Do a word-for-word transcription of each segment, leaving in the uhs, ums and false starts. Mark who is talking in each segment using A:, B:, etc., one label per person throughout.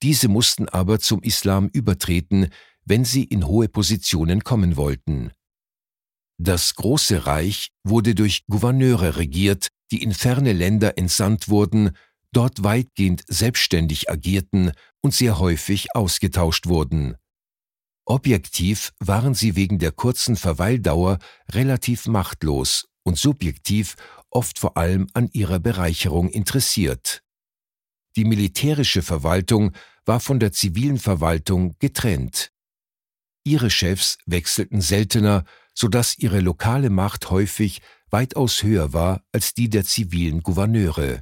A: Diese mussten aber zum Islam übertreten, wenn sie in hohe Positionen kommen wollten. Das Große Reich wurde durch Gouverneure regiert, die in ferne Länder entsandt wurden, dort weitgehend selbstständig agierten und sehr häufig ausgetauscht wurden. Objektiv waren sie wegen der kurzen Verweildauer relativ machtlos und subjektiv oft vor allem an ihrer Bereicherung interessiert. Die militärische Verwaltung war von der zivilen Verwaltung getrennt. Ihre Chefs wechselten seltener, sodass ihre lokale Macht häufig weitaus höher war als die der zivilen Gouverneure.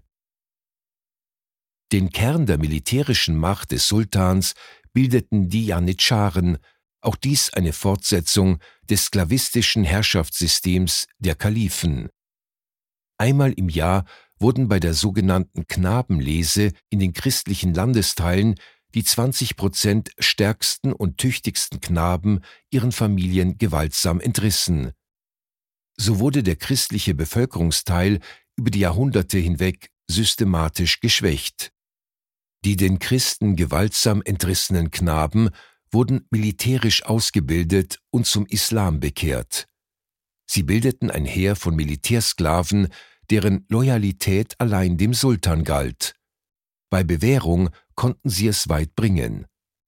A: Den Kern der militärischen Macht des Sultans bildeten die Janitscharen, auch dies eine Fortsetzung des sklavistischen Herrschaftssystems der Kalifen. Einmal im Jahr wurden bei der sogenannten Knabenlese in den christlichen Landesteilen die zwanzig Prozent stärksten und tüchtigsten Knaben ihren Familien gewaltsam entrissen. So wurde der christliche Bevölkerungsteil über die Jahrhunderte hinweg systematisch geschwächt. Die den Christen gewaltsam entrissenen Knaben wurden militärisch ausgebildet und zum Islam bekehrt. Sie bildeten ein Heer von Militärsklaven, deren Loyalität allein dem Sultan galt. Bei Bewährung konnten sie es weit bringen.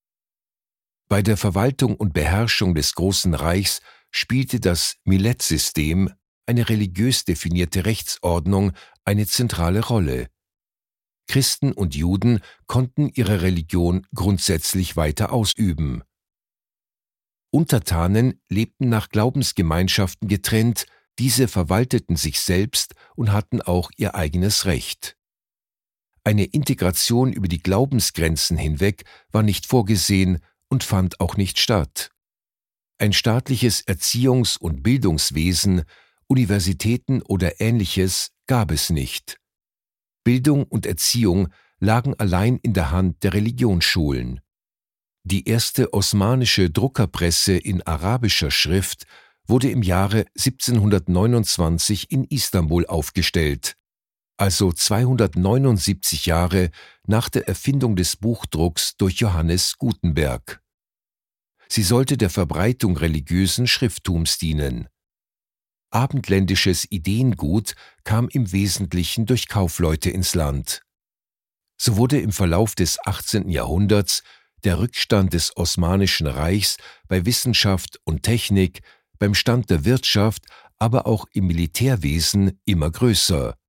A: Bei der Verwaltung und Beherrschung des Großen Reichs spielte das Millet-System, eine religiös definierte Rechtsordnung, eine zentrale Rolle. Christen und Juden konnten ihre Religion grundsätzlich weiter ausüben. Untertanen lebten nach Glaubensgemeinschaften getrennt, diese verwalteten sich selbst und hatten auch ihr eigenes Recht. Eine Integration über die Glaubensgrenzen hinweg war nicht vorgesehen und fand auch nicht statt. Ein staatliches Erziehungs- und Bildungswesen, Universitäten oder Ähnliches gab es nicht. Bildung und Erziehung lagen allein in der Hand der Religionsschulen. Die erste osmanische Druckerpresse in arabischer Schrift wurde im Jahre siebzehnhundertneunundzwanzig in Istanbul aufgestellt, also zweihundertneunundsiebzig Jahre nach der Erfindung des Buchdrucks durch Johannes Gutenberg. Sie sollte der Verbreitung religiösen Schrifttums dienen. Abendländisches Ideengut kam im Wesentlichen durch Kaufleute ins Land. So wurde im Verlauf des achtzehnten Jahrhunderts der Rückstand des Osmanischen Reichs bei Wissenschaft und Technik, beim Stand der Wirtschaft, aber auch im Militärwesen immer größer.